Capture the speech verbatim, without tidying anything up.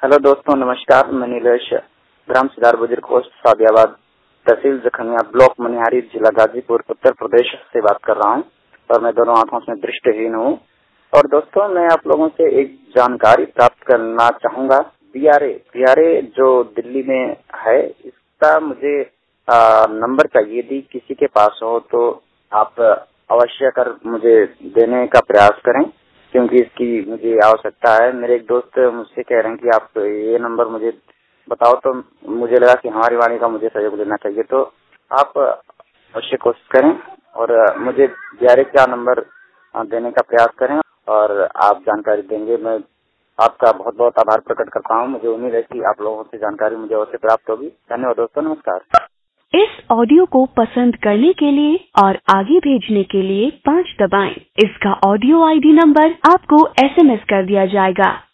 Hello दोस्तों, नमस्कार। मैं नीलेश, ग्राम सिदार बुजुर्ग पोस्ट सादियाबाद, तहसील जखनिया, ब्लॉक मनिहारी, जिला गाजीपुर, उत्तर प्रदेश से बात कर रहा हूँ और मैं दोनों आंखों से दृष्टिहीन हूँ। और दोस्तों, मैं आप लोगों से एक जानकारी प्राप्त करना चाहूँगा। बीआरए बीआरए जो दिल्ली में है, इसका मुझे आ, नंबर चाहिए थी। किसी के पास हो तो आप अवश्य कर मुझे देने का प्रयास करें, क्योंकि इसकी मुझे आवश्यकता है। मेरे एक दोस्त मुझसे कह रहे हैं कि आप ये नंबर मुझे बताओ, तो मुझे लगा कि हमारी वाणी का मुझे सहयोग लेना चाहिए। तो आप अवश्य कोशिश करें और मुझे बीआरए का नंबर देने का प्रयास करें और आप जानकारी देंगे। मैं आपका बहुत बहुत आभार प्रकट करता हूँ। मुझे उम्मीद है कि आप लोगों से जानकारी मुझे अवश्य प्राप्त होगी। धन्यवाद दोस्तों, नमस्कार। इस ऑडियो को पसंद करने के लिए और आगे भेजने के लिए पाँच दबाएं। इसका ऑडियो आईडी नंबर आपको एसएमएस कर दिया जाएगा।